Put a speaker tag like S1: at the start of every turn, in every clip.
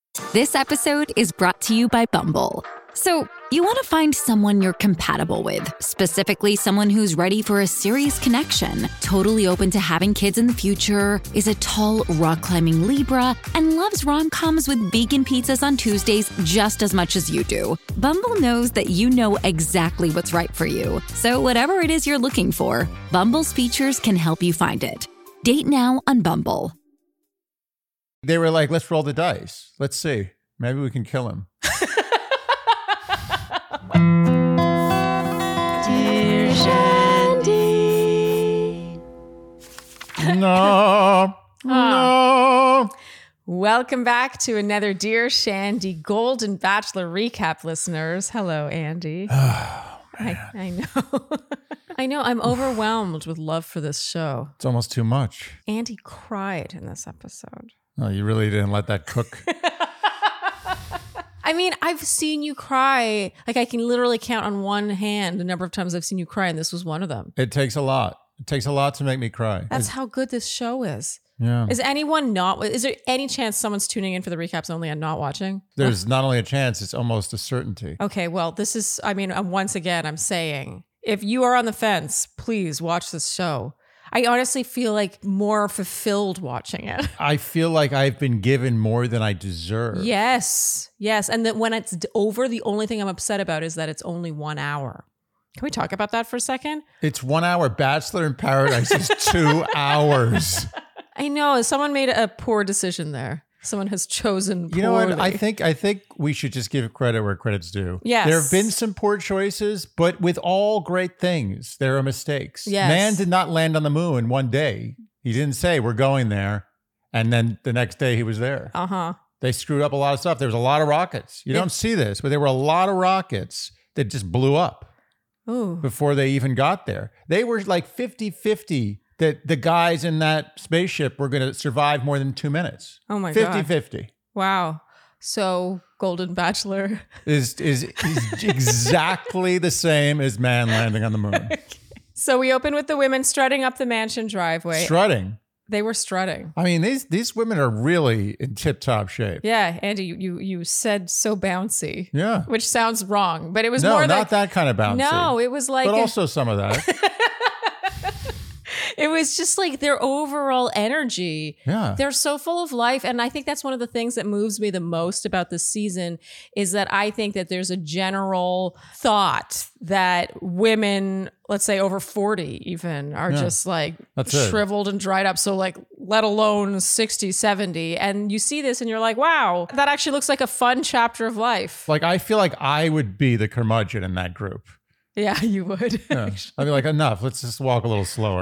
S1: This episode is brought to you by Bumble. So, you want to find someone you're compatible with, specifically someone who's ready for a serious connection, totally open to having kids in the future, is a tall, rock-climbing Libra, and loves rom-coms with vegan pizzas on Tuesdays just as much as you do. Bumble knows that you know exactly what's right for you. So whatever it is you're looking for, Bumble's features can help you find it. Date now on Bumble.
S2: They were like, let's roll the dice. Let's see. Maybe we can kill him.
S3: Dear Shandy.
S2: No.
S3: Welcome back to another Dear Shandy Golden Bachelor recap, listeners. Hello, Andy. I know. I know. I'm overwhelmed with love for this show.
S2: It's almost too much.
S3: Andy cried in this episode.
S2: Oh, you really didn't let that cook?
S3: I mean, I've seen you cry. Like, I can literally count on one hand the number of times I've seen you cry, and this was one of them.
S2: It takes a lot. It takes a lot to make me cry.
S3: That's how good this show is.
S2: Yeah.
S3: Is there any chance someone's tuning in for the recaps only and not watching?
S2: There's not only a chance, it's almost a certainty.
S3: Okay, well, once again, I'm saying, if you are on the fence, please watch this show. I honestly feel like more fulfilled watching it.
S2: I feel like I've been given more than I deserve.
S3: Yes. And that when it's over, the only thing I'm upset about is that it's only 1 hour. Can we talk about that for a second?
S2: It's 1 hour. Bachelor in Paradise is 2 hours.
S3: I know. Someone made a poor decision there. Someone has chosen poorly.
S2: You know what? I think we should just give credit where credit's due.
S3: Yes.
S2: There have been some poor choices, but with all great things, there are mistakes.
S3: Yes.
S2: Man did not land on the moon one day. He didn't say, we're going there. And then the next day he was there.
S3: Uh-huh.
S2: They screwed up a lot of stuff. There was a lot of rockets. You don't see this, but there were a lot of rockets that just blew up before they even got there. They were like 50-50 that the guys in that spaceship were going to survive more than 2 minutes.
S3: Oh my God.
S2: 50-50.
S3: Wow. So Golden Bachelor
S2: is exactly the same as man landing on the moon.
S3: So we open with the women strutting up the mansion driveway.
S2: Strutting.
S3: They were strutting.
S2: I mean, these women are really in tip-top shape.
S3: Yeah, Andy, you said so bouncy.
S2: Yeah.
S3: Which sounds wrong, but it was
S2: no,
S3: more
S2: not that kind of bouncy.
S3: No, it was like
S2: but also some of that.
S3: It was just like their overall energy.
S2: Yeah.
S3: They're so full of life. And I think that's one of the things that moves me the most about this season is that I think that there's a general thought that women, let's say over 40 even, are just like shriveled and dried up. So like, let alone 60, 70. And you see this and you're like, wow, that actually looks like a fun chapter of life.
S2: Like, I feel like I would be the curmudgeon in that group.
S3: Yeah, you would.
S2: Yeah. I'd be like, enough. Let's just walk a little slower.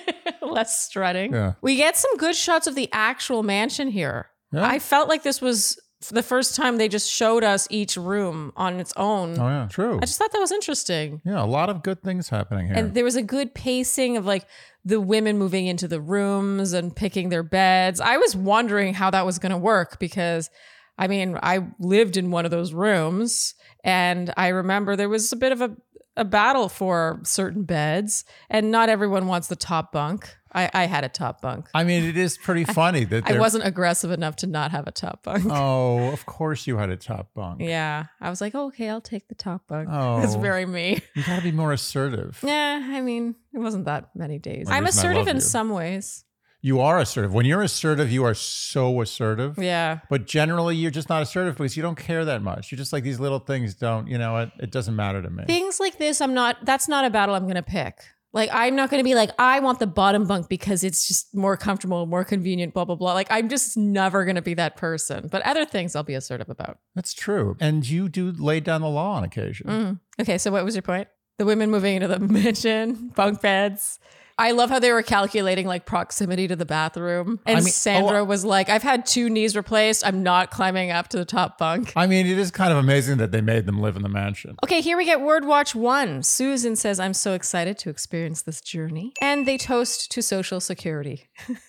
S3: Less strutting.
S2: Yeah.
S3: We get some good shots of the actual mansion here.
S2: Yeah.
S3: I felt like this was the first time they just showed us each room on its own.
S2: Oh, yeah. True.
S3: I just thought that was interesting.
S2: Yeah, a lot of good things happening here.
S3: And there was a good pacing of like the women moving into the rooms and picking their beds. I was wondering how that was going to work because, I mean, I lived in one of those rooms and I remember there was a bit of a battle for certain beds and not everyone wants the top bunk. I had a top bunk.
S2: I mean, it is pretty funny that
S3: I wasn't aggressive enough to not have a top bunk.
S2: Oh, of course you had a top bunk.
S3: Yeah. I was like, okay, I'll take the top bunk.
S2: Oh.
S3: It's very me.
S2: You gotta be more assertive.
S3: Yeah, I mean, it wasn't that many days.
S2: One
S3: I'm
S2: reason I
S3: assertive
S2: love
S3: in
S2: you.
S3: some ways.
S2: You are assertive. When you're assertive, you are so assertive.
S3: Yeah.
S2: But generally, you're just not assertive because you don't care that much. You're just like, these little things don't, it doesn't matter to me.
S3: Things like this, that's not a battle I'm going to pick. Like, I'm not going to be like, I want the bottom bunk because it's just more comfortable, more convenient, blah, blah, blah. Like, I'm just never going to be that person. But other things I'll be assertive about.
S2: That's true. And you do lay down the law on occasion.
S3: Okay, so what was your point? The women moving into the mansion, bunk beds. I love how they were calculating like proximity to the bathroom. And Sandra was like, I've had 2 knees replaced. I'm not climbing up to the top bunk.
S2: I mean, it is kind of amazing that they made them live in the mansion.
S3: Okay, here we get Word Watch 1. Susan says, I'm so excited to experience this journey. And they toast to Social Security.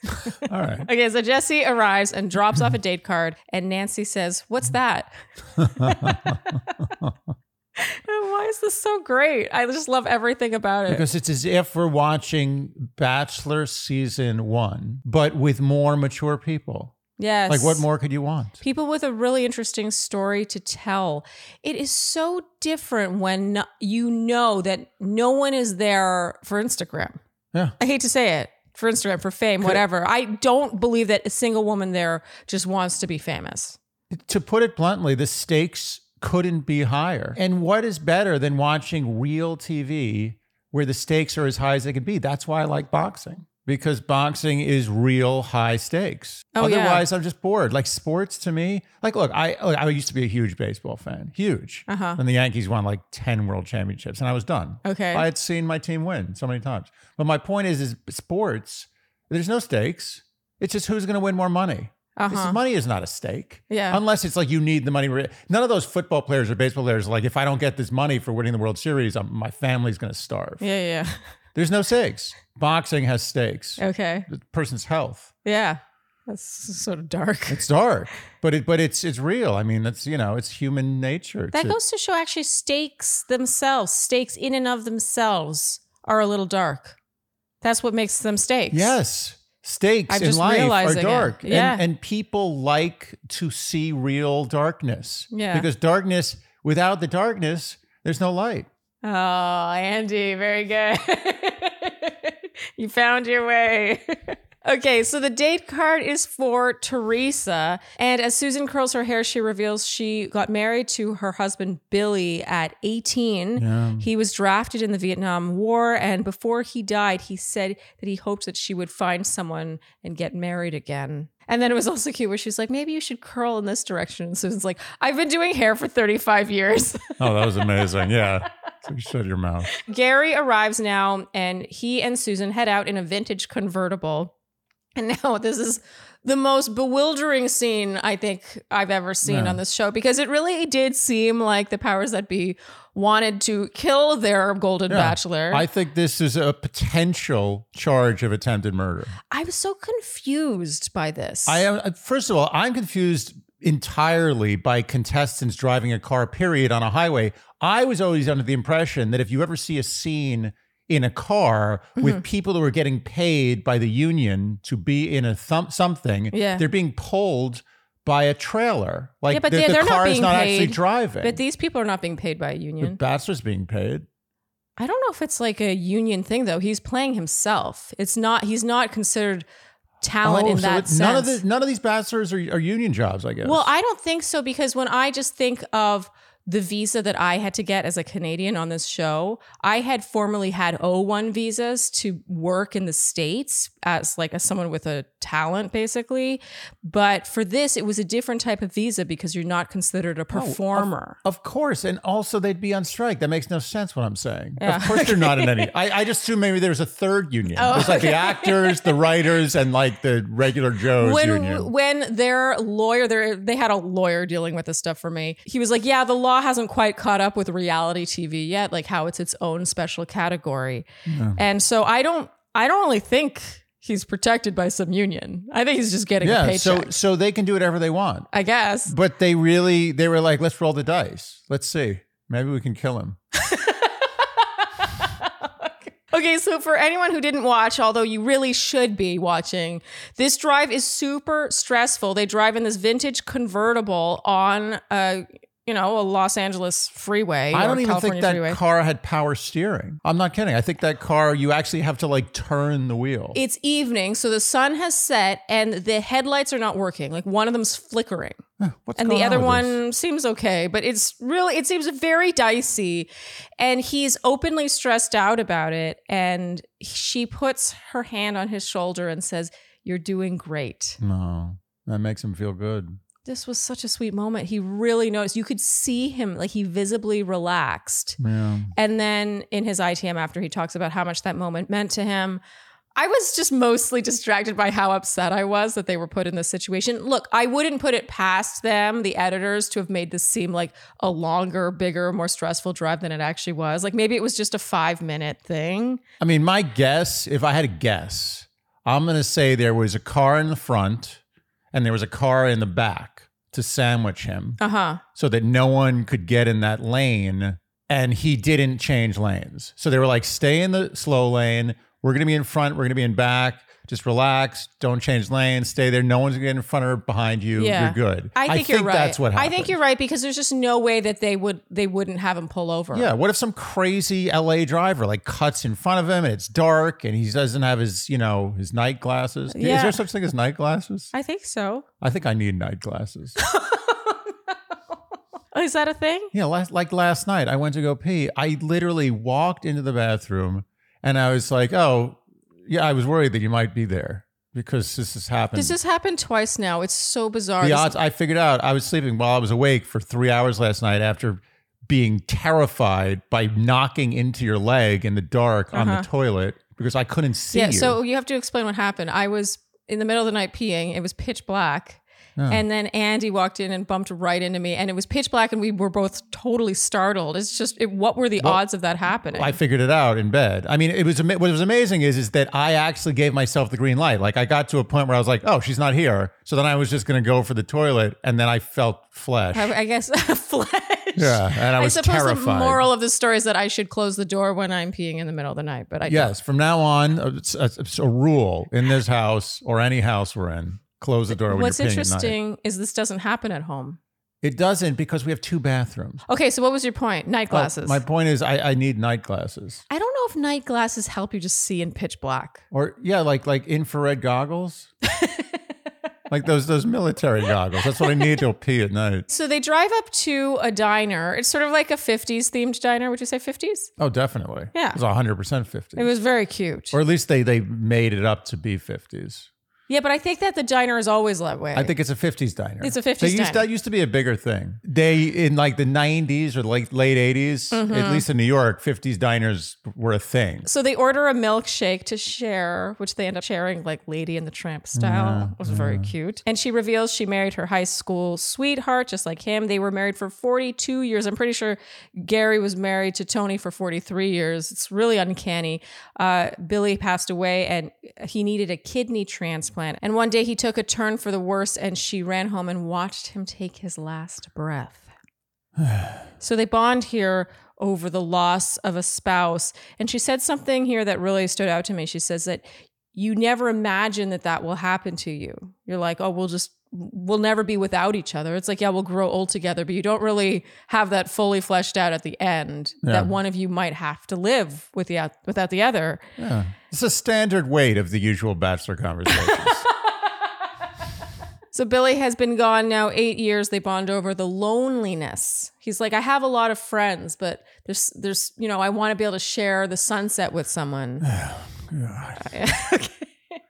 S2: All right.
S3: Okay, so Jesse arrives and drops off a date card. And Nancy says, what's that? Why is this so great? I just love everything about it.
S2: Because it's as if we're watching Bachelor season 1, but with more mature people.
S3: Yes.
S2: Like, what more could you want?
S3: People with a really interesting story to tell. It is so different when you know that no one is there for Instagram.
S2: Yeah.
S3: I hate to say it. For Instagram, for fame, whatever. I don't believe that a single woman there just wants to be famous.
S2: To put it bluntly, the stakes couldn't be higher. And what is better than watching real TV where the stakes are as high as they can be? That's why I like boxing. Because boxing is real high stakes.
S3: Oh,
S2: Otherwise, I'm just bored. Like sports to me, like, look, I used to be a huge baseball fan, huge. And the Yankees won like 10 world championships and I was done.
S3: Okay.
S2: I had seen my team win so many times. But my point is sports, there's no stakes. It's just who's going to win more money. Money is not a stake.
S3: Yeah.
S2: Unless it's like you need the money. None of those football players or baseball players are like, if I don't get this money for winning the World Series, my family's going to starve.
S3: Yeah.
S2: There's no stakes. Boxing has stakes.
S3: Okay.
S2: The person's health.
S3: Yeah. That's sort of dark.
S2: It's dark, but it's real. I mean, that's, it's human nature.
S3: That goes to show actually stakes in and of themselves are a little dark. That's what makes them stakes.
S2: Yes. Stakes
S3: I'm
S2: in
S3: just
S2: life are
S3: realizing
S2: dark.
S3: it. Yeah.
S2: And people like to see real darkness.
S3: Yeah.
S2: Because without the darkness, there's no light.
S3: Oh, Andy, very good. You found your way. Okay, so the date card is for Teresa. And as Susan curls her hair, she reveals she got married to her husband, Billy, at 18.
S2: Yeah.
S3: He was drafted in the Vietnam War. And before he died, he said that he hoped that she would find someone and get married again. And then it was also cute where she's like, maybe you should curl in this direction. And Susan's like, I've been doing hair for 35 years.
S2: Oh, that was amazing. Yeah. So shut your mouth.
S3: Gary arrives now and he and Susan head out in a vintage convertible. And now this is the most bewildering scene I think I've ever seen on this show, because it really did seem like the powers that be wanted to kill their golden bachelor.
S2: I think this is a potential charge of attempted murder.
S3: I was so confused by this.
S2: First of all, I'm confused entirely by contestants driving a car, period, on a highway. I was always under the impression that if you ever see a scene in a car with people who are getting paid by the union to be in a something, they're being pulled by a trailer. Like
S3: but
S2: the
S3: they're
S2: car
S3: not
S2: is
S3: being
S2: not
S3: paid.
S2: actually driving.
S3: But these people are not being paid by a union.
S2: The bachelor's being paid.
S3: I don't know if it's like a union thing though. He's playing himself. He's not considered talent in that sense.
S2: None of these bachelors are union jobs, I guess.
S3: Well, I don't think so, because when I just think of the visa that I had to get as a Canadian on this show, I had formerly had O1 visas to work in the States as someone with a talent, basically. But for this, it was a different type of visa because you're not considered a performer.
S2: Of course. And also they'd be on strike. That makes no sense what I'm saying. Yeah. Of course they're not in any. I just assume maybe there's a third union. There's the actors, the writers, and the regular Joe's union.
S3: When their lawyer, they had a lawyer dealing with this stuff for me. He was like, yeah, the law hasn't quite caught up with reality TV yet, like how it's its own special category. Yeah. And so I don't really think he's protected by some union. I think he's just getting a paycheck.
S2: So they can do whatever they want,
S3: I guess.
S2: But they were like, let's roll the dice. Let's see. Maybe we can kill him.
S3: Okay, so for anyone who didn't watch, although you really should be watching, this drive is super stressful. They drive in this vintage convertible on a Los Angeles freeway.
S2: I don't even
S3: California
S2: think that
S3: freeway.
S2: car had power steering. I'm not kidding. I think that car, you actually have to turn the wheel.
S3: It's evening, so the sun has set and the headlights are not working. One of them's flickering.
S2: What's
S3: and
S2: going
S3: the other
S2: on with
S3: one
S2: this?
S3: seems okay, but it seems very dicey. And he's openly stressed out about it. And she puts her hand on his shoulder and says, "You're doing great."
S2: No, that makes him feel good.
S3: This was such a sweet moment. He really noticed. You could see him, he visibly relaxed.
S2: Yeah.
S3: And then in his ITM after, he talks about how much that moment meant to him. I was just mostly distracted by how upset I was that they were put in this situation. Look, I wouldn't put it past them, the editors, to have made this seem like a longer, bigger, more stressful drive than it actually was. Maybe it was just a 5-minute thing.
S2: I mean, my guess, if I had to guess, I'm going to say there was a car in the front and there was a car in the back to sandwich him so that no one could get in that lane, and he didn't change lanes. So they were like, stay in the slow lane. We're going to be in front. We're going to be in back. Just relax. Don't change lanes. Stay there. No one's getting in front or behind you.
S3: Yeah.
S2: You're good.
S3: I think you're right.
S2: That's what happened.
S3: I think you're right because there's just no way that they wouldn't have him pull over.
S2: Yeah. What if some crazy LA driver like cuts in front of him and it's dark and he doesn't have his, his night glasses?
S3: Yeah.
S2: Is there such thing as night glasses?
S3: I think so.
S2: I think I need night glasses.
S3: Is that a thing?
S2: Yeah. Like last night, I went to go pee. I literally walked into the bathroom and I was like, oh, yeah, I was worried that you might be there because this has happened.
S3: This has happened twice now. It's so bizarre.
S2: The odds, I figured out, I was sleeping while I was awake for 3 hours last night after being terrified by knocking into your leg in the dark on the toilet because I couldn't see you.
S3: So you have to explain what happened. I was in the middle of the night peeing. It was pitch black. And then Andy walked in and bumped right into me, and it was pitch black, and we were both totally startled. It's just, what were the odds of that happening?
S2: I figured it out in bed. I mean, what was amazing is that I actually gave myself the green light. Like I got to a point where I was like, oh, she's not here. So then I was just going to go for the toilet, and then I felt flesh.
S3: I guess flesh.
S2: Yeah, and I was terrified.
S3: I suppose the moral of the story is that I should close the door when I'm peeing in the middle of the night, but I
S2: Yes, from now on, it's a rule in this house or any house we're in. Close the door when
S3: What's
S2: you're peeing
S3: interesting
S2: at night.
S3: is this doesn't happen at home.
S2: It doesn't because we have 2 bathrooms.
S3: Okay, so what was your point? Night glasses.
S2: My point is I need night glasses.
S3: I don't know if night glasses help you just see in pitch black.
S2: Or like infrared goggles. Like those military goggles. That's what I need to pee at night.
S3: So they drive up to a diner. It's sort of like a 50s themed diner. Would you say 50s?
S2: Oh, definitely.
S3: Yeah.
S2: It was 100% 50s.
S3: It was very cute.
S2: Or at least they made it up to be 50s.
S3: Yeah, but I think that the diner is always that way.
S2: I think it's a 50s diner.
S3: It's a 50s diner.
S2: That used to be a bigger thing. In like the 90s or late 80s, at least in New York, 50s diners were a thing.
S3: So they order a milkshake to share, which they end up sharing like Lady and the Tramp style. It was very cute. And she reveals she married her high school sweetheart, just like him. They were married for 42 years. I'm pretty sure Gary was married to Tony for 43 years. It's really uncanny. Billy passed away and he needed a kidney transplant. And one day he took a turn for the worse and she ran home and watched him take his last breath. So they bond here over the loss of a spouse. And she said something here that really stood out to me. She says that you never imagine that will happen to you. You're like, oh, we'll never be without each other. It's like, yeah, we'll grow old together, but you don't really have that fully fleshed out at the end that one of you might have to live without the other.
S2: Yeah. It's a standard weight of the usual Bachelor conversations.
S3: So Billy has been gone now 8 years. They bond over the loneliness. He's like, I have a lot of friends, but there's I want to be able to share the sunset with someone.
S2: Oh, God.
S3: Okay.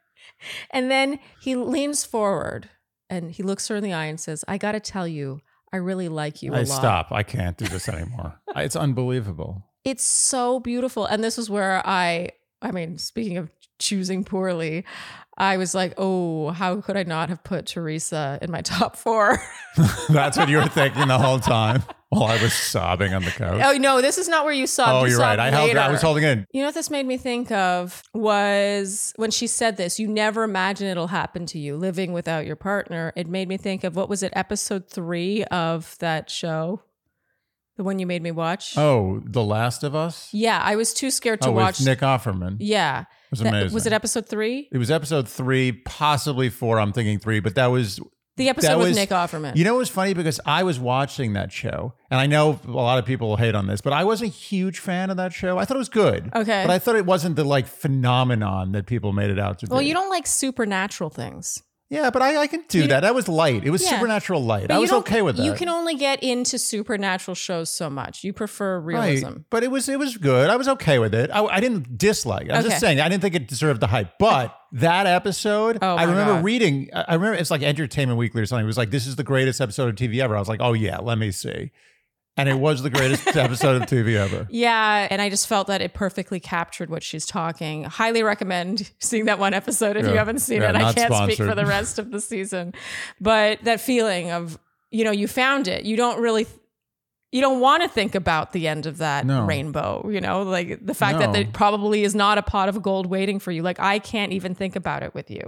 S3: And then he leans forward and he looks her in the eye and says, I got to tell you, I really like you a lot.
S2: Stop. I can't do this anymore. It's unbelievable.
S3: It's so beautiful. And this is where I mean, speaking of choosing poorly, I was like, oh, how could I not have put Teresa in my top 4?
S2: That's what you were thinking the whole time while I was sobbing on the couch.
S3: Oh, no, this is not where you sobbed.
S2: Oh,
S3: you're
S2: right. I was holding in.
S3: You know what this made me think of was when she said this, you never imagine it'll happen to you living without your partner. It made me think of, what was it, episode 3 of that show? The one you made me watch?
S2: Oh, The Last of Us?
S3: Yeah, I was too scared to watch.
S2: With Nick Offerman.
S3: Yeah.
S2: It was amazing.
S3: Was it episode 3?
S2: It was episode 3, possibly 4. I'm thinking 3, but that was...
S3: The episode with Nick Offerman.
S2: You know, it was funny because I was watching that show, and I know a lot of people will hate on this, but I was a huge fan of that show. I thought it was good.
S3: Okay.
S2: But I thought it wasn't the phenomenon that people made it out to be.
S3: Well, you don't like supernatural things.
S2: Yeah, but I can do that. That was light. It was supernatural light.
S3: But
S2: I was okay with that.
S3: You can only get into supernatural shows so much. You prefer realism.
S2: Right. But it was good. I was okay with it. I didn't dislike it. I'm just saying, I didn't think it deserved the hype. But that episode, I remember reading, I remember it's like Entertainment Weekly or something. It was like, this is the greatest episode of TV ever. I was like, oh yeah, let me see. And it was the greatest episode of TV ever.
S3: Yeah. And I just felt that it perfectly captured what she's talking. Highly recommend seeing that one episode if you haven't seen it. I can't speak for the rest of the season. But that feeling of, you found it. You don't want to think about the end of that rainbow, like the fact that there probably is not a pot of gold waiting for you. Like, I can't even think about it with you.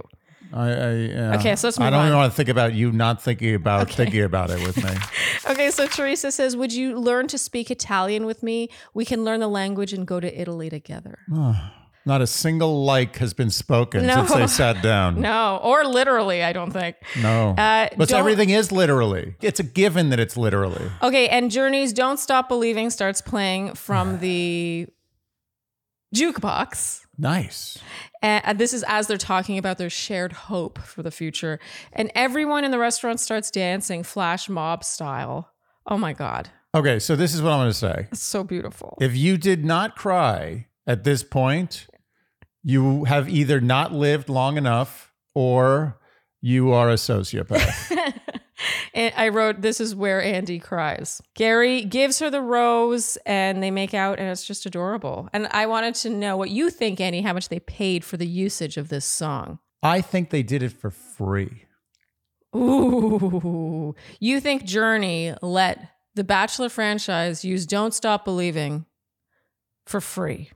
S3: Okay, so let's move on.
S2: I don't even want to think about you not thinking about thinking about it with me.
S3: Okay, so Teresa says, would you learn to speak Italian with me? We can learn the language and go to Italy together.
S2: Not a single like has been spoken since they sat down.
S3: No, or literally, I don't think.
S2: No. But everything is literally. It's a given that it's literally.
S3: Okay, and Journey's Don't Stop Believing starts playing from the jukebox.
S2: Nice.
S3: And this is as they're talking about their shared hope for the future. And everyone in the restaurant starts dancing flash mob style. Oh my God.
S2: Okay, so this is what I'm going to say.
S3: It's so beautiful.
S2: If you did not cry at this point, you have either not lived long enough or you are a sociopath.
S3: And I wrote, this is where Andy cries. Gary gives her the rose and they make out and it's just adorable. And I wanted to know what you think, Andy, how much they paid for the usage of this song.
S2: I think they did it for free.
S3: Ooh. You think Journey let the Bachelor franchise use Don't Stop Believing for free?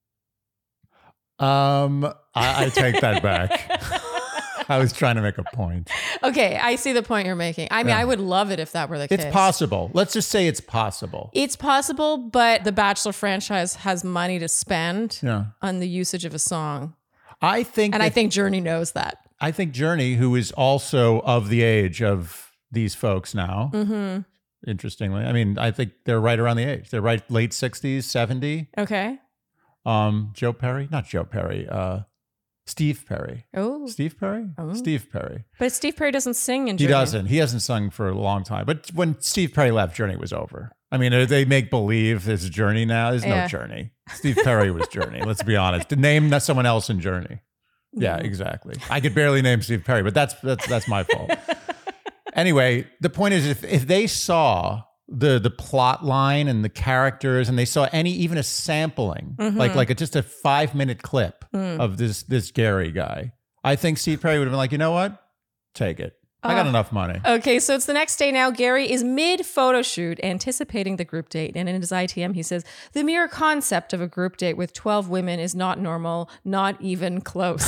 S2: I take that back. I was trying to make a point.
S3: Okay, I see the point you're making. I mean, I would love it if that were the case.
S2: It's possible. Let's just say it's possible.
S3: It's possible, but the Bachelor franchise has money to spend on the usage of a song.
S2: I think
S3: Journey knows that.
S2: I think Journey, who is also of the age of these folks now, interestingly, I mean, I think they're right around the age. They're right late 60s, 70.
S3: Okay.
S2: Joe Perry, not Joe Perry, Steve Perry.
S3: Oh.
S2: Steve Perry? Oh. Steve Perry.
S3: But Steve Perry doesn't sing in Journey.
S2: He doesn't. He hasn't sung for a long time. But when Steve Perry left, Journey was over. I mean, they make believe there's a Journey now. There's no Journey. Steve Perry was Journey. Let's be honest. To name someone else in Journey. Yeah, exactly. I could barely name Steve Perry, but that's my fault. Anyway, the point is, if they saw the plot line and the characters, and they saw even a sampling, like just a 5-minute clip of this Gary guy, I think Steve Perry would have been like, you know what? Take it. I got enough money.
S3: Okay, so it's the next day now. Gary is mid-photo shoot, anticipating the group date. And in his ITM, he says, the mere concept of a group date with 12 women is not normal, not even close.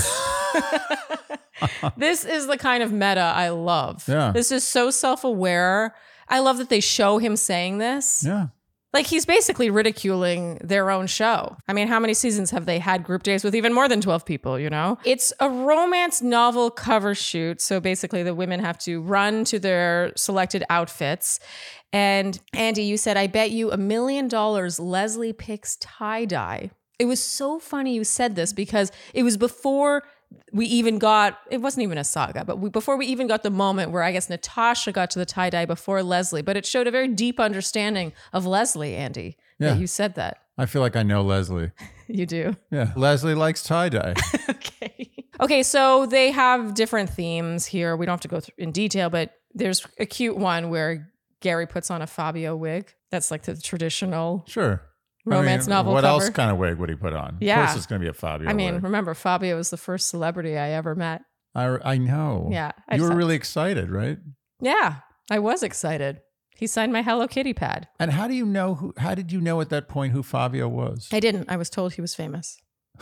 S3: This is the kind of meta I love.
S2: Yeah.
S3: This is so self-aware. I love that they show him saying this.
S2: Yeah.
S3: Like, he's basically ridiculing their own show. I mean, how many seasons have they had group days with even more than 12 people, you know? It's a romance novel cover shoot. So basically the women have to run to their selected outfits. And Andy, you said, I bet you $1 million Leslie picks tie-dye. It was so funny you said this because it was before we even got, it wasn't even a saga, but before we even got the moment where I guess Natasha got to the tie-dye before Leslie, but it showed a very deep understanding of Leslie, Andy, that you said that.
S2: I feel like I know Leslie.
S3: You do?
S2: Yeah. Leslie likes tie-dye.
S3: Okay, so they have different themes here. We don't have to go through in detail, but there's a cute one where Gary puts on a Fabio wig. That's like the traditional romance novel
S2: what
S3: cover.
S2: Else kind of wig would he put on?
S3: Yeah.
S2: Of course it's going to be a Fabio wig.
S3: Remember, Fabio was the first celebrity I ever met.
S2: I know.
S3: Yeah.
S2: You were really excited, right?
S3: Yeah, I was excited. He signed my Hello Kitty pad.
S2: And how did you know at that point who Fabio was?
S3: I didn't. I was told he was famous.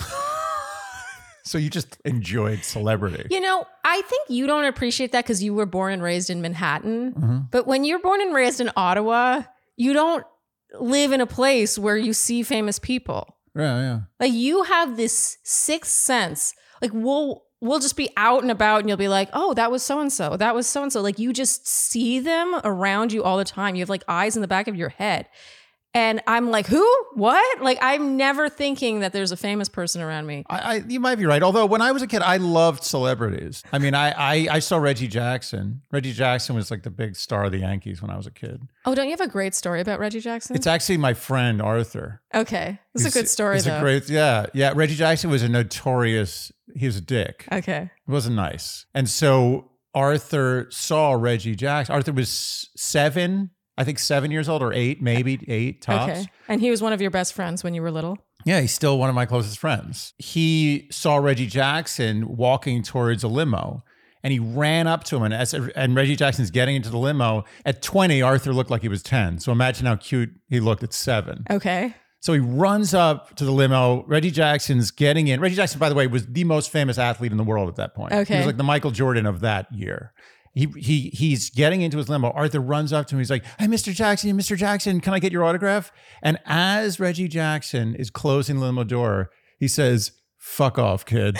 S2: So you just enjoyed celebrity.
S3: You know, I think you don't appreciate that because you were born and raised in Manhattan. But when you're born and raised in Ottawa, you don't live in a place where you see famous people.
S2: Yeah.
S3: Like, you have this sixth sense. Like, we'll just be out and about and you'll be like, oh, that was so-and-so. That was so-and-so. Like, you just see them around you all the time. You have like eyes in the back of your head. And I'm like, who? What? Like, I'm never thinking that there's a famous person around me.
S2: You might be right. Although when I was a kid, I loved celebrities. I mean, I saw Reggie Jackson. Reggie Jackson was like the big star of the Yankees when I was a kid.
S3: Oh, don't you have a great story about Reggie Jackson?
S2: It's actually my friend Arthur.
S3: Okay. It's a good story, though.
S2: Yeah. Reggie Jackson was he was a dick.
S3: Okay.
S2: It wasn't nice. And so Arthur saw Reggie Jackson. Arthur was 7 years old, or 8, maybe 8 tops.
S3: Okay. And he was one of your best friends when you were little?
S2: Yeah, he's still one of my closest friends. He saw Reggie Jackson walking towards a limo, and he ran up to him. And Reggie Jackson's getting into the limo. At 20, Arthur looked like he was 10. So imagine how cute he looked at 7.
S3: Okay.
S2: So he runs up to the limo. Reggie Jackson's getting in. Reggie Jackson, by the way, was the most famous athlete in the world at that point.
S3: Okay.
S2: He was like the Michael Jordan of that year. He's getting into his limo. Arthur runs up to him. He's like, hey, Mr. Jackson, can I get your autograph? And as Reggie Jackson is closing the limo door, he says, Fuck off, kid.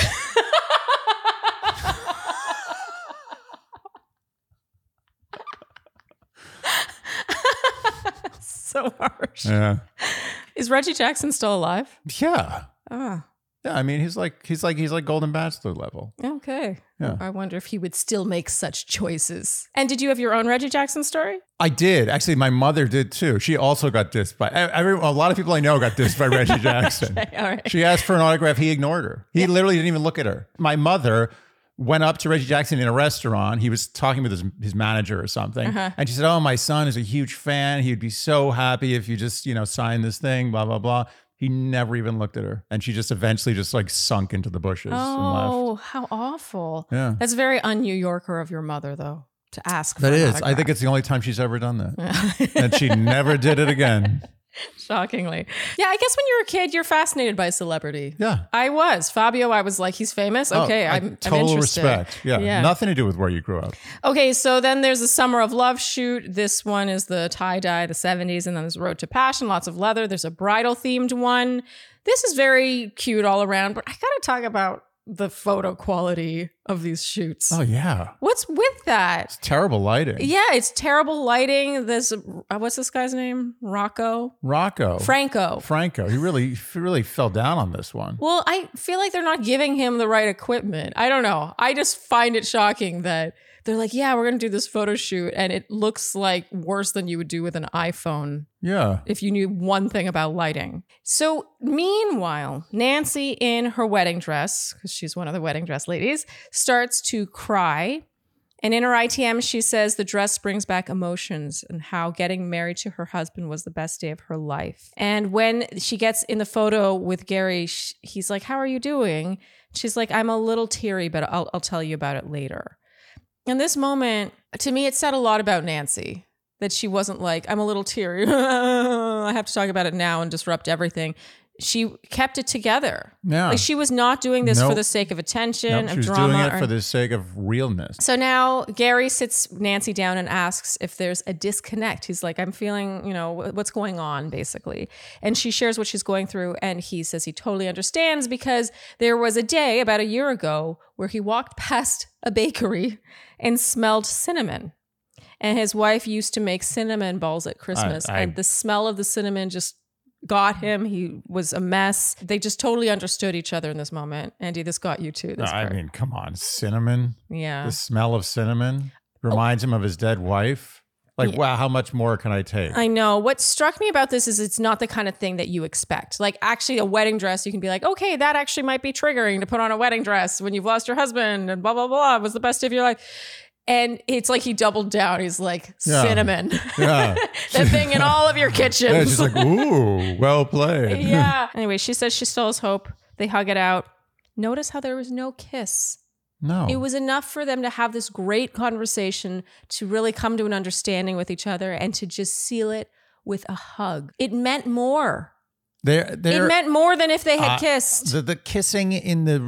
S3: So harsh.
S2: Yeah.
S3: Is Reggie Jackson still alive?
S2: Yeah.
S3: Oh,
S2: Yeah, I mean, he's like Golden Bachelor level.
S3: okay.
S2: Yeah.
S3: I wonder if he would still make such choices. And did you have your own Reggie Jackson story?
S2: I did. Actually, my mother did too. She also got dissed by a lot of people I know got dissed by Reggie Jackson.
S3: Okay, all right.
S2: She asked for an autograph. He ignored her. He literally didn't even look at her. My mother went up to Reggie Jackson in a restaurant. He was talking with his manager or something. And she said, oh, my son is a huge fan. He'd be so happy if you just, sign this thing, blah, blah, blah. He never even looked at her. And she just eventually just like sunk into the bushes and left.
S3: Oh, how awful.
S2: Yeah.
S3: That's very un-New Yorker of your mother, though, to ask for
S2: That
S3: an
S2: is.
S3: autograph.
S2: I think it's the only time she's ever done that. And she never did it again.
S3: Shockingly. Yeah, I guess when you're a kid, you're fascinated by celebrity.
S2: Yeah.
S3: I was. Fabio, I was like, he's famous? Okay, I'm
S2: total
S3: interested.
S2: respect. Yeah. Nothing to do with where you grew up.
S3: Okay, so then there's a Summer of Love shoot. This one is the tie-dye, the 70s, and then there's Road to Passion, lots of leather. There's a bridal-themed one. This is very cute all around, but I gotta talk about the photo quality of these shoots.
S2: Oh, yeah.
S3: What's with that?
S2: It's terrible lighting.
S3: Yeah, it's terrible lighting. This, what's this guy's name? Franco. He really fell down on this one. Well, I feel like they're not giving him the right equipment. I don't know. I just find it shocking that they're like, yeah, we're going to do this photo shoot. And it looks like worse than you would do with an iPhone.
S2: Yeah.
S3: If you knew one thing about lighting. So meanwhile, Nancy in her wedding dress, because she's one of the wedding dress ladies, starts to cry. And in her ITM, she says the dress brings back emotions and how getting married to her husband was the best day of her life. And when she gets in the photo with Gary, he's like, how are you doing? She's like, I'm a little teary, but I'll tell you about it later. In this moment, to me, it said a lot about Nancy, that she wasn't like, I'm a little teary. I have to talk about it now and disrupt everything. She kept it together.
S2: Yeah.
S3: Like she was not doing this for the sake of attention,
S2: she
S3: of
S2: was
S3: drama.
S2: doing it for the sake of realness.
S3: So now Gary sits Nancy down and asks if there's a disconnect. He's like, I'm feeling, what's going on, basically. And she shares what she's going through. And he says he totally understands because there was a day about a year ago where he walked past a bakery and smelled cinnamon. And his wife used to make cinnamon balls at Christmas. And the smell of the cinnamon just got him. He was a mess. They just totally understood each other in this moment. Andy, this got you too.
S2: I mean, come on. Cinnamon?
S3: Yeah.
S2: The smell of cinnamon reminds him of his dead wife. Like, wow, how much more can I take?
S3: I know. What struck me about this is it's not the kind of thing that you expect. Like, actually, a wedding dress, you can be like, okay, that actually might be triggering to put on a wedding dress when you've lost your husband and blah, blah, blah. It was the best day of your life. And it's like he doubled down. He's like, cinnamon.
S2: Yeah.
S3: The thing in all of your kitchens.
S2: Yeah, she's like, ooh, well played.
S3: Yeah. Anyway, she says she still has hope. They hug it out. Notice how there was no kiss.
S2: No.
S3: It was enough for them to have this great conversation, to really come to an understanding with each other and to just seal it with a hug. It meant more. It meant more than if they had kissed.
S2: The kissing in the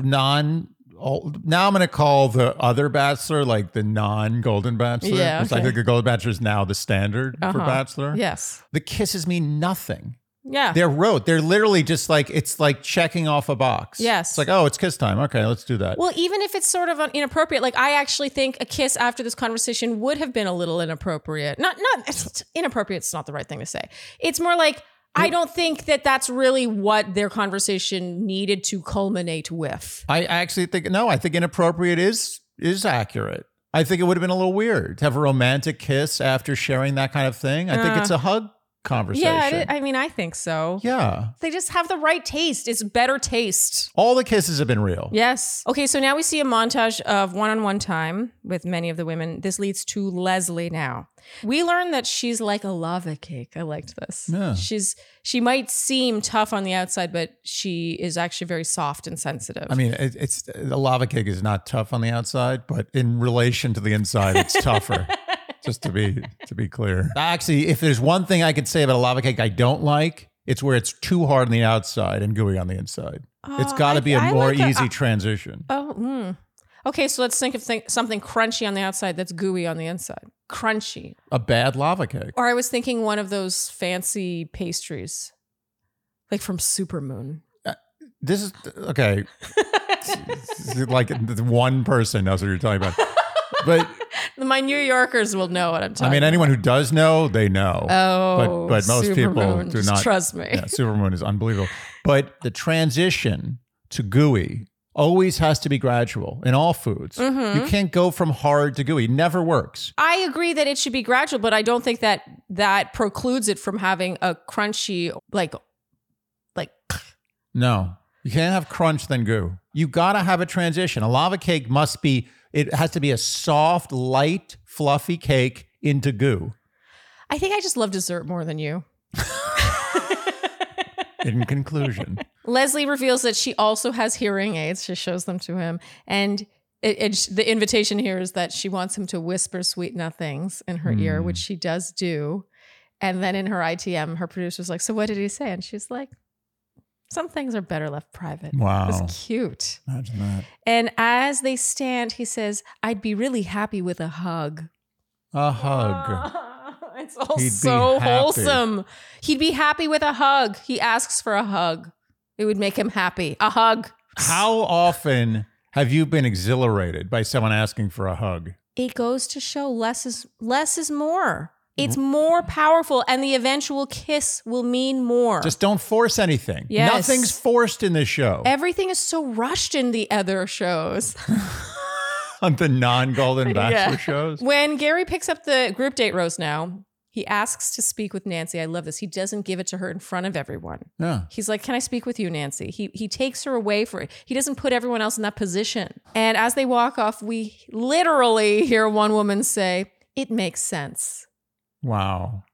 S2: now I'm going to call the other Bachelor like the non-Golden Bachelor.
S3: Yeah, okay.
S2: I think the Golden Bachelor is now the standard for Bachelor.
S3: Yes.
S2: The kisses mean nothing.
S3: Yeah.
S2: They're rote. They're literally just like, it's like checking off a box.
S3: Yes.
S2: It's like, oh, it's kiss time. Okay, let's do that.
S3: Well, even if it's sort of inappropriate, like I actually think a kiss after this conversation would have been a little inappropriate. Not inappropriate. It's not the right thing to say. It's more like, I don't think that that's really what their conversation needed to culminate with.
S2: I actually think, no, I think inappropriate is accurate. I think it would have been a little weird to have a romantic kiss after sharing that kind of thing. I think it's a hug conversation.
S3: Yeah, I mean, I think so.
S2: Yeah.
S3: They just have the right taste. It's better taste.
S2: All the kisses have been real.
S3: Yes. Okay, so now we see a montage of one-on-one time with many of the women. This leads to Leslie now. We learn that she's like a lava cake. I liked this.
S2: Yeah.
S3: She might seem tough on the outside, but she is actually very soft and sensitive.
S2: I mean, it's the lava cake is not tough on the outside, but in relation to the inside, it's tougher. Just to be clear. Actually, if there's one thing I could say about a lava cake I don't like, it's where it's too hard on the outside and gooey on the inside. It's got to be a more easy transition.
S3: Okay, so let's think of something crunchy on the outside that's gooey on the inside. Crunchy.
S2: A bad lava cake.
S3: Or I was thinking one of those fancy pastries, like from Supermoon.
S2: This is okay. Like one person knows what you're talking about. But
S3: my New Yorkers will know what I'm talking about.
S2: I mean, anyone who does know, they know.
S3: Oh,
S2: but most people
S3: Supermoon,
S2: do
S3: just
S2: not.
S3: Trust me.
S2: Yeah, Supermoon is unbelievable. But the transition to gooey always has to be gradual in all foods.
S3: Mm-hmm.
S2: You can't go from hard to gooey. It never works.
S3: I agree that it should be gradual, but I don't think that precludes it from having a crunchy, like.
S2: No, you can't have crunch then goo. You got to have a transition. A lava cake it has to be a soft, light, fluffy cake into goo.
S3: I think I just love dessert more than you.
S2: In conclusion.
S3: Leslie reveals that she also has hearing aids. She shows them to him. And the invitation here is that she wants him to whisper sweet nothings in her ear, which she does do. And then in her ITM, her producer's like, so what did he say? And she's like, some things are better left private.
S2: Wow.
S3: It's cute.
S2: Imagine that.
S3: And as they stand, he says, I'd be really happy with a hug.
S2: A hug.
S3: It's all
S2: He'd
S3: so
S2: be happy.
S3: wholesome. He'd be happy with a hug. He asks for a hug. It would make him happy. A hug.
S2: How often have you been exhilarated by someone asking for a hug?
S3: It goes to show less is more. It's more powerful, and the eventual kiss will mean more.
S2: Just don't force anything.
S3: Yes.
S2: Nothing's forced in this show.
S3: Everything is so rushed in the other shows.
S2: On the non-Golden Bachelor shows.
S3: When Gary picks up the group date rose now, he asks to speak with Nancy. I love this. He doesn't give it to her in front of everyone.
S2: Yeah.
S3: He's like, can I speak with you, Nancy? He takes her away for it. He doesn't put everyone else in that position. And as they walk off, we literally hear one woman say, it makes sense.
S2: Wow.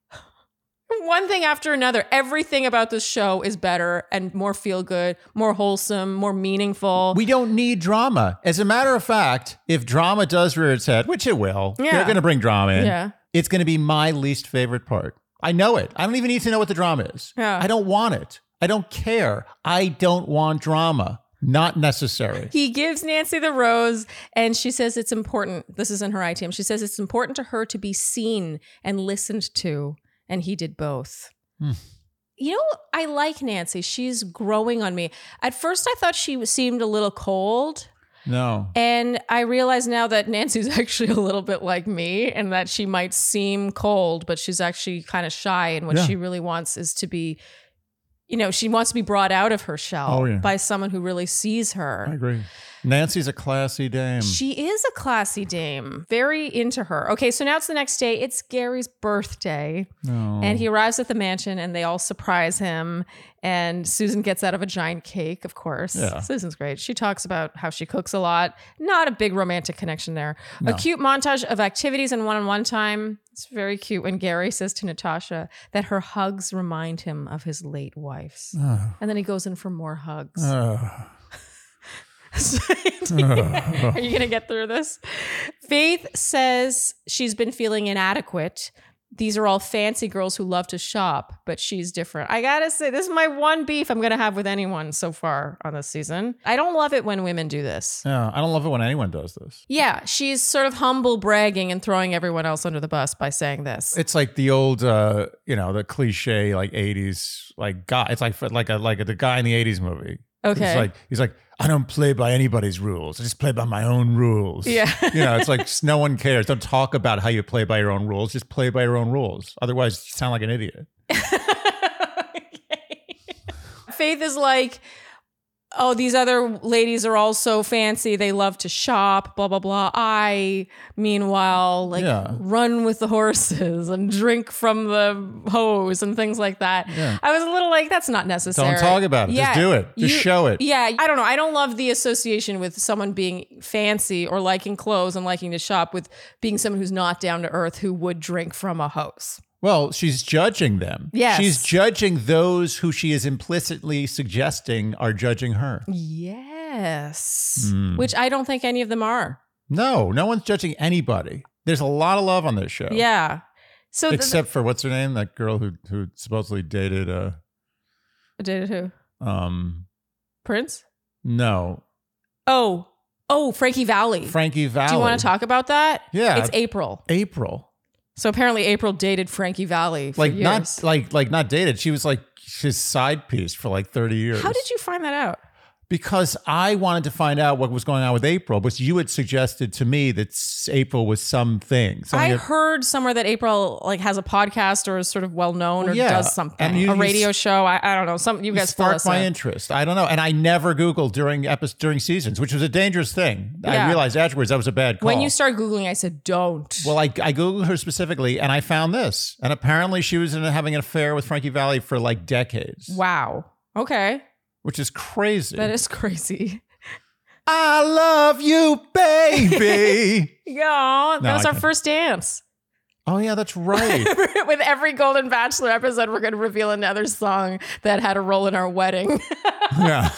S3: One thing after another. Everything about this show is better and more feel good, more wholesome, more meaningful.
S2: We don't need drama. As a matter of fact, if drama does rear its head, which it will, they're going to bring drama in.
S3: Yeah.
S2: It's going to be my least favorite part. I know it. I don't even need to know what the drama is.
S3: Yeah.
S2: I don't want it. I don't care. I don't want drama. Not necessary.
S3: He gives Nancy the rose and she says it's important. This is in her ITM. She says it's important to her to be seen and listened to. And he did both. You know, I like Nancy. She's growing on me. At first, I thought she seemed a little cold.
S2: No.
S3: And I realize now that Nancy's actually a little bit like me and that she might seem cold, but she's actually kind of shy. And what she really wants is to be, you know, she wants to be brought out of her shell by someone who really sees her.
S2: I agree. Nancy's a classy dame.
S3: She is a classy dame. Very into her. Okay, so now it's the next day. It's Gary's birthday.
S2: Oh.
S3: And he arrives at the mansion and they all surprise him. And Susan gets out of a giant cake, of course.
S2: Yeah.
S3: Susan's great. She talks about how she cooks a lot. Not a big romantic connection there. No. A cute montage of activities and one-on-one time. It's very cute when Gary says to Natasha that her hugs remind him of his late wife's. And then he goes in for more hugs. Are you going to get through this? Faith says she's been feeling inadequate. These are all fancy girls who love to shop, but she's different. I got to say, this is my one beef I'm going to have with anyone so far on this season. I don't love it when women do this.
S2: Yeah, I don't love it when anyone does this.
S3: Yeah, she's sort of humble bragging and throwing everyone else under the bus by saying this.
S2: It's like the old, the cliche like 80s like guy. It's like the guy in the 80s movie.
S3: Okay.
S2: He's like, I don't play by anybody's rules. I just play by my own rules.
S3: Yeah.
S2: It's like no one cares. Don't talk about how you play by your own rules. Just play by your own rules. Otherwise, you sound like an idiot.
S3: Faith is like, oh, these other ladies are all so fancy. They love to shop, blah, blah, blah. I, meanwhile, run with the horses and drink from the hose and things like that. Yeah. I was a little like, that's not necessary.
S2: Don't talk about it. Yeah, just do it. Just show it.
S3: Yeah. I don't know. I don't love the association with someone being fancy or liking clothes and liking to shop with being someone who's not down to earth who would drink from a hose.
S2: Well, she's judging them.
S3: Yes.
S2: She's judging those who she is implicitly suggesting are judging her.
S3: Yes. Which I don't think any of them are.
S2: No one's judging anybody. There's a lot of love on this show.
S3: Yeah. So
S2: except for what's her name? That girl who supposedly dated
S3: dated who? Prince?
S2: No.
S3: Oh, Frankie Valli.
S2: Frankie Valli.
S3: Do you want to talk about that?
S2: Yeah.
S3: It's April.
S2: So
S3: apparently April dated Frankie Valli for years.
S2: Not dated. She was like his side piece for like 30 years.
S3: How did you find that out?
S2: Because I wanted to find out what was going on with April, because you had suggested to me that April was something.
S3: I heard somewhere that April like has a podcast or is sort of well known or does something, a radio show. I don't know. You guys
S2: sparked my interest. I don't know, and I never Googled during seasons, which was a dangerous thing. Yeah. I realized afterwards that was a bad call.
S3: When you start Googling, I said don't.
S2: Well, I Googled her specifically, and I found this, and apparently she was having an affair with Frankie Valli for like decades.
S3: Wow. Okay.
S2: Which is crazy.
S3: That is crazy.
S2: I love you, baby.
S3: Yeah, that was our first dance.
S2: Oh, yeah, that's right.
S3: With every Golden Bachelor episode, we're going to reveal another song that had a role in our wedding.
S2: Yeah.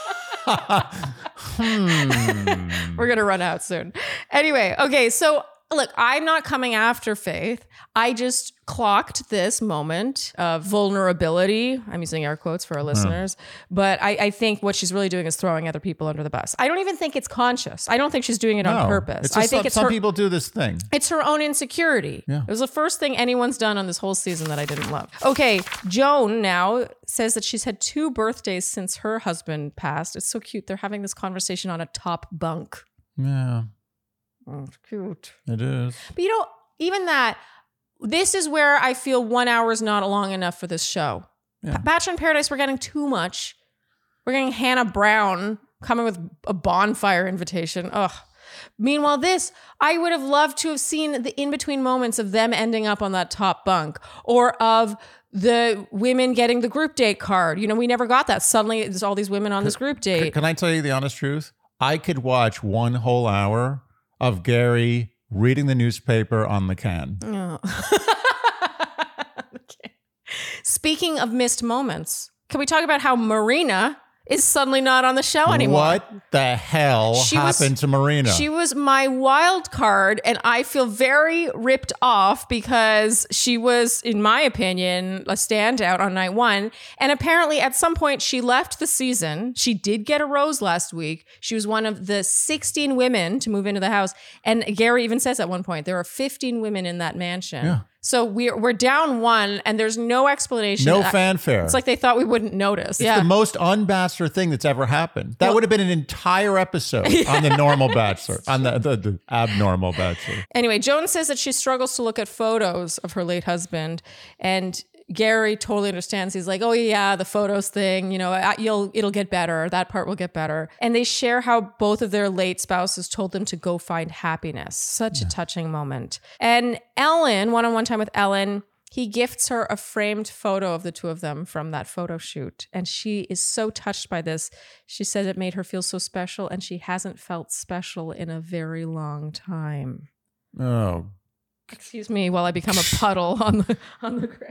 S3: We're going to run out soon. Anyway, okay, so look, I'm not coming after Faith. I just clocked this moment of vulnerability. I'm using air quotes for our listeners. But I think what she's really doing is throwing other people under the bus. I don't even think it's conscious. I don't think she's doing it on purpose.
S2: I think some people do this thing.
S3: It's her own insecurity.
S2: Yeah.
S3: It was the first thing anyone's done on this whole season that I didn't love. Okay, Joan now says that she's had 2 birthdays since her husband passed. It's so cute. They're having this conversation on a top bunk.
S2: Yeah.
S3: Oh, it's cute.
S2: It is.
S3: But even that, this is where I feel 1 hour is not long enough for this show. Yeah. Bachelor in Paradise, we're getting too much. We're getting Hannah Brown coming with a bonfire invitation. Ugh. Meanwhile, I would have loved to have seen the in-between moments of them ending up on that top bunk, or of the women getting the group date card. We never got that. Suddenly, there's all these women on this group date.
S2: Can I tell you the honest truth? I could watch 1 whole hour of Gary reading the newspaper on the can.
S3: Oh. Okay. Speaking of missed moments, can we talk about how Marina is suddenly not on the show anymore?
S2: What the hell happened to Marina?
S3: She was my wild card, and I feel very ripped off because she was, in my opinion, a standout on night 1. And apparently at some point she left the season. She did get a rose last week. She was one of the 16 women to move into the house. And Gary even says at one point, there are 15 women in that mansion. Yeah. So we're down 1, and there's no explanation.
S2: No fanfare.
S3: It's like they thought we wouldn't notice.
S2: It's the most un-Bachelor thing that's ever happened. That would have been an entire episode on the normal Bachelor, on the abnormal Bachelor.
S3: Anyway, Joan says that she struggles to look at photos of her late husband, and Gary totally understands. He's like, oh yeah, the photos thing, it'll get better. That part will get better. And they share how both of their late spouses told them to go find happiness. Such a touching moment. And Ellen, one-on-one time with Ellen, he gifts her a framed photo of the 2 of them from that photo shoot. And she is so touched by this. She said it made her feel so special, and she hasn't felt special in a very long time.
S2: Oh,
S3: excuse me while I become a puddle on the ground.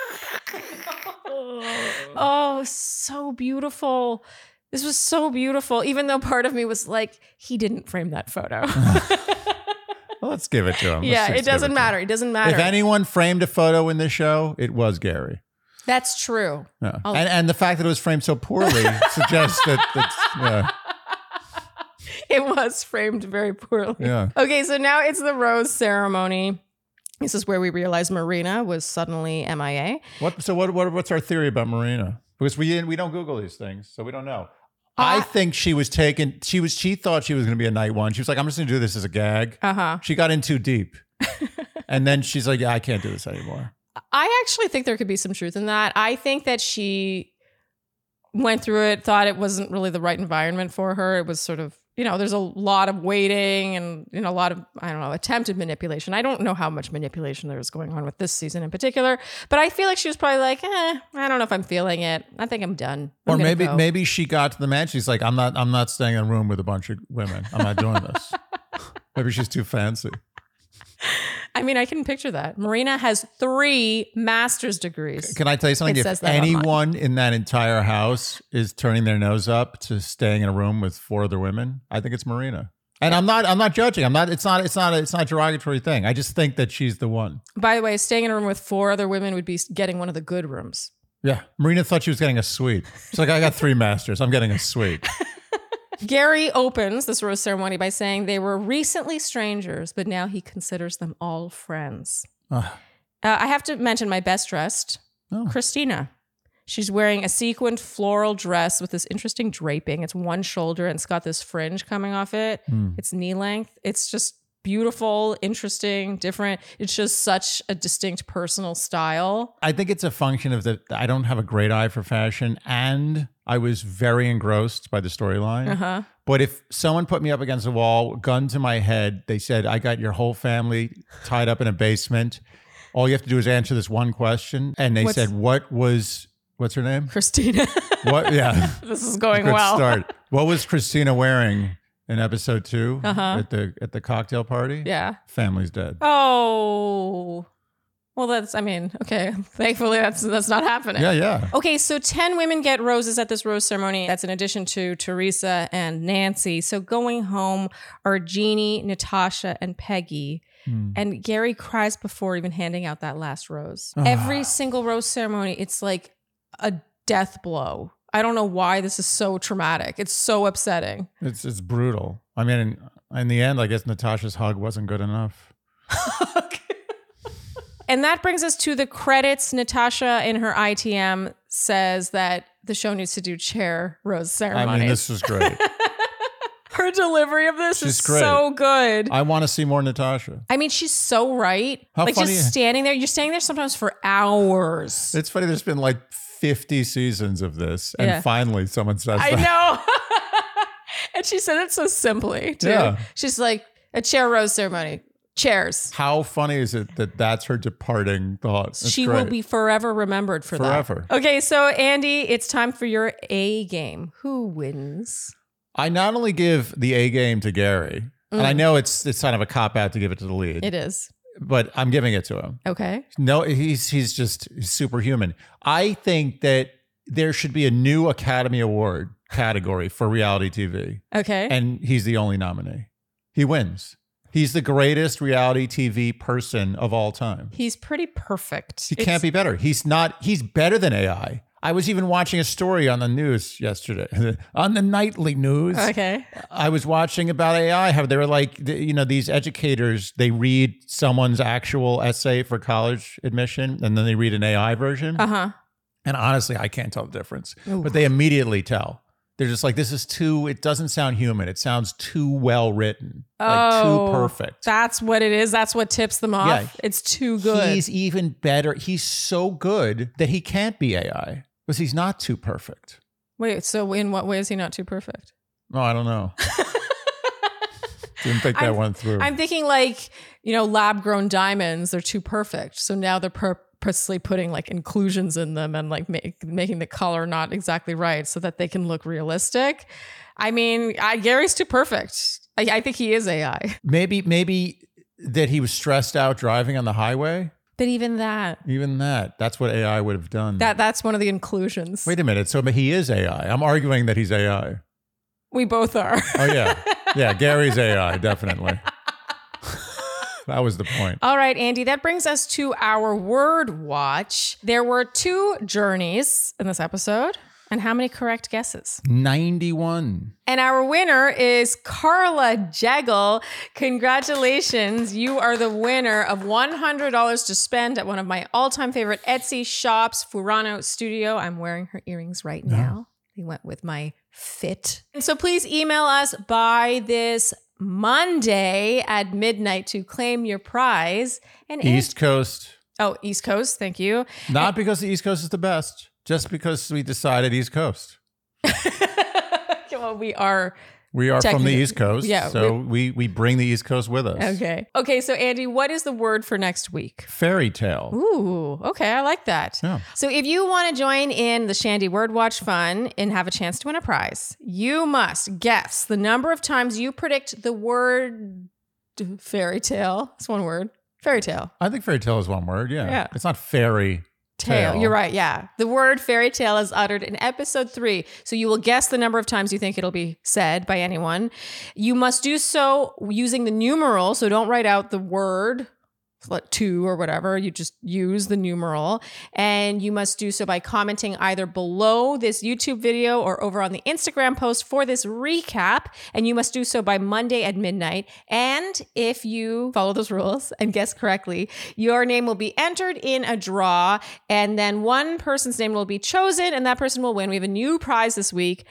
S3: Oh, so beautiful. This was so beautiful, even though part of me was like, he didn't frame that photo.
S2: Well, let's give it to him.
S3: Yeah, it doesn't matter. It doesn't matter.
S2: If anyone framed a photo in this show, it was Gary.
S3: That's true.
S2: Yeah. And the fact that it was framed so poorly suggests that
S3: it was framed very poorly.
S2: Yeah.
S3: Okay, so now it's the rose ceremony. This is where we realize Marina was suddenly MIA.
S2: What's our theory about Marina? Because we don't Google these things, so we don't know. I think she was taken. She thought she was going to be a night 1. She was like, I'm just going to do this as a gag. She got in too deep, and then she's like, yeah, I can't do this anymore.
S3: I actually think there could be some truth in that. I think that she went through it, thought it wasn't really the right environment for her. It was sort of, there's a lot of waiting and, a lot of, attempted manipulation. I don't know how much manipulation there was going on with this season in particular, but I feel like she was probably like, I don't know if I'm feeling it. I think I'm done.
S2: Or maybe she got to the man. She's like, I'm not staying in a room with a bunch of women. I'm not doing this. Maybe she's too fancy.
S3: I mean, I can picture that. Marina has 3 master's degrees.
S2: Can I tell you something? If anyone in that entire house is turning their nose up to staying in a room with 4 other women, I think it's Marina. And I'm not judging. It's not a derogatory thing. I just think that she's the one.
S3: By the way, staying in a room with 4 other women would be getting one of the good rooms.
S2: Yeah. Marina thought she was getting a suite. She's like, I got 3 masters. I'm getting a suite.
S3: Gary opens this rose ceremony by saying they were recently strangers, but now he considers them all friends. I have to mention my best dressed, Christina. She's wearing a sequined floral dress with this interesting draping. It's one shoulder and it's got this fringe coming off it. It's knee length. It's just beautiful, interesting, different. It's just such a distinct personal style.
S2: I think it's a function of that I don't have a great eye for fashion, and I was very engrossed by the storyline. But if someone put me up against a wall, gun to my head, they said, I got your whole family tied up in a basement. All you have to do is answer this one question. And they said, what's her name?
S3: Christina.
S2: What? Yeah.
S3: This is going
S2: Good
S3: well.
S2: Start. What was Christina wearing in episode 2 at the cocktail party?
S3: Yeah.
S2: Family's dead.
S3: Oh. Well, okay. Thankfully, that's not happening.
S2: Yeah.
S3: Okay, so 10 women get roses at this rose ceremony. That's in addition to Teresa and Nancy. So going home are Jeannie, Natasha, and Peggy. And Gary cries before even handing out that last rose. Every single rose ceremony, it's like a death blow. I don't know why this is so traumatic. It's so upsetting.
S2: It's brutal. I mean, in the end, I guess Natasha's hug wasn't good enough.
S3: Okay. And that brings us to the credits. Natasha in her ITM says that the show needs to do chair rose ceremonies.
S2: I mean, this was great.
S3: Her delivery of this is
S2: great.
S3: so good.
S2: I want to see more Natasha.
S3: I mean, she's so right.
S2: How
S3: like
S2: funny.
S3: Just standing there. You're standing there sometimes for hours.
S2: It's funny. There's been like 50 seasons of this. And finally someone says that.
S3: I know. And she said it so simply too.
S2: Yeah.
S3: She's like, a chair rose ceremony. Chairs.
S2: How funny is it that that's her departing thought? That's
S3: she
S2: great.
S3: will be forever remembered for that.
S2: Forever.
S3: Okay, so Andy, it's time for your A game. Who wins?
S2: I not only give the A game to Gary, and I know it's kind of a cop out to give it to the lead.
S3: It is.
S2: But I'm giving it to him.
S3: Okay.
S2: No, he's just superhuman. I think that there should be a new Academy Award category for reality TV.
S3: Okay.
S2: And he's the only nominee. He wins. He's the greatest reality TV person of all time.
S3: He's pretty perfect.
S2: He can't be better. He's better than AI. I was even watching a story on the news yesterday, on the nightly news.
S3: Okay.
S2: I was watching about AI, how they were like, these educators, they read someone's actual essay for college admission, and then they read an AI version. And honestly, I can't tell the difference. Ooh. But they immediately tell. They're just like, it doesn't sound human. It sounds too well written, like too perfect.
S3: That's what it is. That's what tips them off. Yeah, it's too good.
S2: He's even better. He's so good that he can't be AI because he's not too perfect.
S3: Wait, so in what way is he not too perfect?
S2: No, I don't know. Didn't think that one through.
S3: I'm thinking lab grown diamonds, they're too perfect. So now they're purposely putting like inclusions in them and like making the color not exactly right so that they can look realistic. I mean, Gary's too perfect. I think he is AI.
S2: Maybe that he was stressed out driving on the highway.
S3: But even that,
S2: that's what AI would have done.
S3: That's one of the inclusions.
S2: Wait a minute. So he is AI. I'm arguing that he's AI.
S3: We both are.
S2: Oh yeah. Yeah. Gary's AI. Definitely. That was the point.
S3: All right, Andy, that brings us to our word watch. There were 2 journeys in this episode. And how many correct guesses?
S2: 91.
S3: And our winner is Carla Jeggle. Congratulations. You are the winner of $100 to spend at one of my all-time favorite Etsy shops, Furano Studio. I'm wearing her earrings right now. They went with my fit. And so please email us by this Monday at midnight to claim your prize. And
S2: East Coast.
S3: Oh, East Coast. Thank you.
S2: Not because the East Coast is the best, just because we decided East Coast.
S3: Well, we are
S2: from the East Coast.
S3: Yeah.
S2: So we bring the East Coast with us.
S3: Okay. So Andy, what is the word for next week?
S2: Fairy tale.
S3: Ooh, okay. I like that.
S2: Yeah.
S3: So if you want to join in the Shandy Word Watch fun and have a chance to win a prize, you must guess the number of times you predict the word fairy tale. It's one word. Fairy tale.
S2: I think fairy tale is one word. Yeah. It's not fairy tale.
S3: You're right. Yeah. The word fairy tale is uttered in episode 3. So you will guess the number of times you think it'll be said by anyone. You must do so using the numeral. So don't write out the word 2 or whatever. You just use the numeral, and you must do so by commenting either below this YouTube video or over on the Instagram post for this recap. And you must do so by Monday at midnight. And if you follow those rules and guess correctly, your name will be entered in a draw, and then one person's name will be chosen, and that person will win. We have a new prize this week,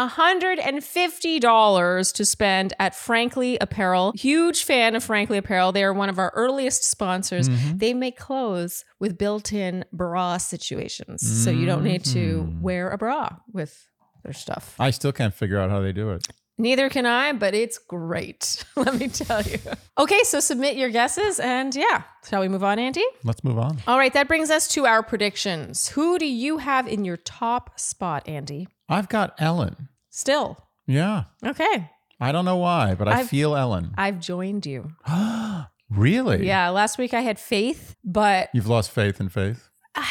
S3: $150 to spend at Frankly Apparel. Huge fan of Frankly Apparel. They are one of our earliest sponsors. They make clothes with built-in bra situations. So you don't need to wear a bra with their stuff.
S2: I still can't figure out how they do it.
S3: Neither can I, but it's great. Let me tell you. Okay, so submit your guesses, and yeah, shall we move on, Andy?
S2: Let's move on.
S3: All right, that brings us to our predictions. Who do you have in your top spot, Andy?
S2: I've got Ellen.
S3: Still.
S2: Yeah.
S3: Okay.
S2: I don't know why, but I feel Ellen.
S3: I've joined you.
S2: Really?
S3: Yeah, last week I had Faith, but...
S2: You've lost faith in Faith?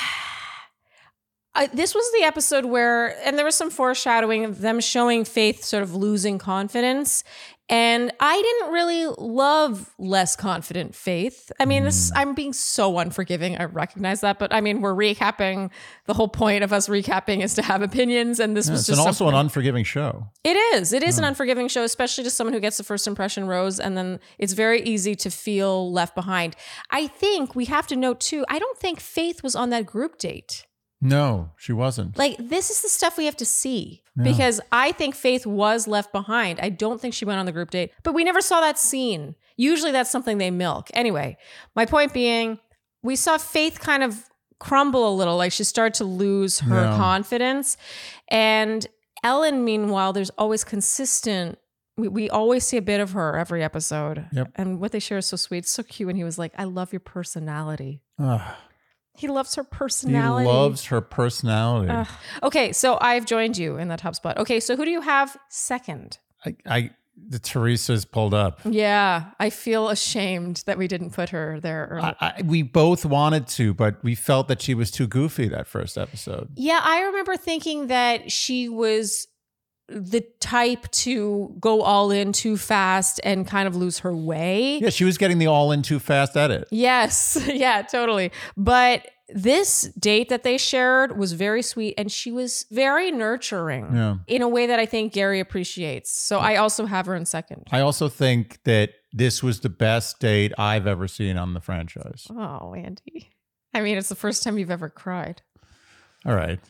S3: This was the episode where, and there was some foreshadowing of them showing Faith sort of losing confidence. And I didn't really love less confident Faith. I mean, I'm being so unforgiving. I recognize that. But I mean, we're recapping. The whole point of us recapping is to have opinions. And this was just
S2: also an unforgiving show.
S3: It is. It is an unforgiving show, especially to someone who gets the first impression rose. And then it's very easy to feel left behind. I think we have to note too, I don't think Faith was on that group date.
S2: No, she wasn't.
S3: Like, this is the stuff we have to see because I think Faith was left behind. I don't think she went on the group date, but we never saw that scene. Usually that's something they milk. Anyway, my point being, we saw Faith kind of crumble a little, like she started to lose her confidence. And Ellen, meanwhile, there's always consistent. We always see a bit of her every episode.
S2: Yep.
S3: And what they share is so sweet. It's so cute. And he was like, I love your personality. He loves her personality.
S2: He loves her personality.
S3: Okay, so I've joined you in that top spot. Okay, so who do you have second?
S2: The Teresa's pulled up.
S3: Yeah, I feel ashamed that we didn't put her there earlier.
S2: We both wanted to, but we felt that she was too goofy that first episode.
S3: Yeah, I remember thinking that she was the type to go all in too fast and kind of lose her way.
S2: Yeah, she was getting the all in too fast edit.
S3: Yes. Yeah, totally. But this date that they shared was very sweet, and she was very nurturing in a way that I think Gary appreciates. So I also have her in second.
S2: I also think that this was the best date I've ever seen on the franchise.
S3: Oh, Andy. I mean, it's the first time you've ever cried.
S2: All right.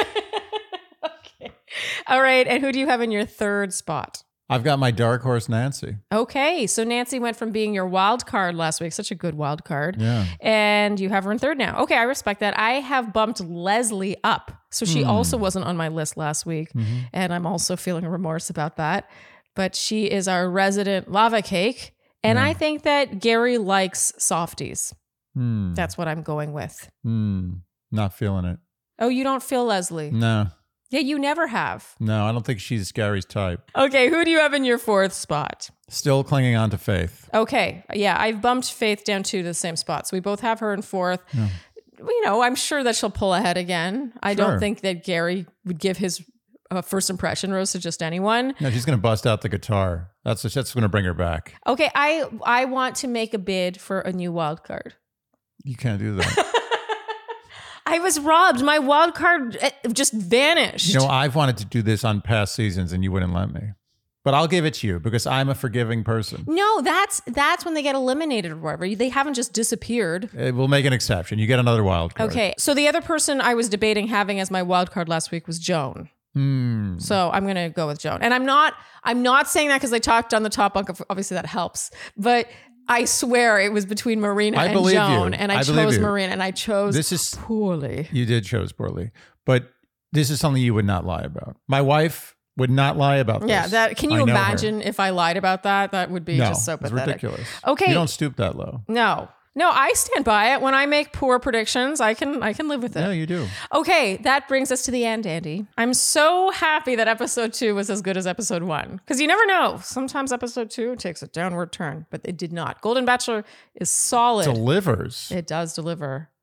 S3: All right. And who do you have in your third spot?
S2: I've got my dark horse, Nancy.
S3: Okay. So Nancy went from being your wild card last week, such a good wild card.
S2: Yeah.
S3: And you have her in third now. Okay. I respect that. I have bumped Leslie up. So she also wasn't on my list last week. And I'm also feeling remorse about that. But she is our resident lava cake. And I think that Gary likes softies. That's what I'm going with.
S2: Not feeling it.
S3: Oh, you don't feel Leslie?
S2: No.
S3: Yeah, you never have.
S2: No, I don't think she's Gary's type.
S3: Okay, who do you have in your fourth spot?
S2: Still clinging on to Faith.
S3: Okay, yeah, I've bumped Faith down to the same spot. So we both have her in fourth. Yeah. You know, I'm sure that she'll pull ahead again. I don't think that Gary would give his first impression rose to just anyone.
S2: No, she's going to bust out the guitar. That's going to bring her back.
S3: Okay, I want to make a bid for a new wild card.
S2: You can't do that.
S3: I was robbed. My wild card just vanished.
S2: You know, I've wanted to do this on past seasons and you wouldn't let me. But I'll give it to you because I'm a forgiving person.
S3: No, that's when they get eliminated or whatever. They haven't just disappeared.
S2: We'll make an exception. You get another wild card.
S3: Okay. So the other person I was debating having as my wild card last week was Joan. So I'm going to go with Joan. And I'm not saying that because I talked on the top bunk. Obviously that helps. But I swear it was between Marina and Joan. And I chose Marina, and I chose poorly.
S2: You did chose poorly. But this is something you would not lie about. My wife would not lie about this.
S3: Yeah, can you imagine if I lied about that? That would be just so pathetic.
S2: It's ridiculous.
S3: Okay.
S2: You don't stoop that low.
S3: No, I stand by it. When I make poor predictions, I can live with it.
S2: No, you do.
S3: Okay, that brings us to the end, Andy. I'm so happy that episode 2 was as good as episode 1. Because you never know. Sometimes episode 2 takes a downward turn, but it did not. Golden Bachelor is solid.
S2: Delivers.
S3: It does deliver.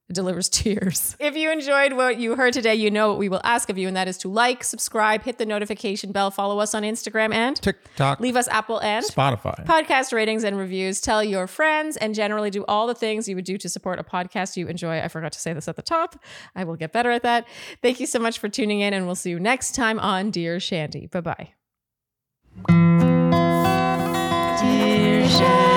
S3: It delivers tears. If you enjoyed what you heard today, you know what we will ask of you, and that is to like, subscribe, hit the notification bell, follow us on Instagram and
S2: TikTok,
S3: leave us Apple and
S2: Spotify
S3: podcast ratings and reviews. Tell your friends and generally do all the things you would do to support a podcast you enjoy. I forgot to say this at the top. I will get better at that. Thank you so much for tuning in, and we'll see you next time on Dear Shandy. Bye-bye. Dear Shandy.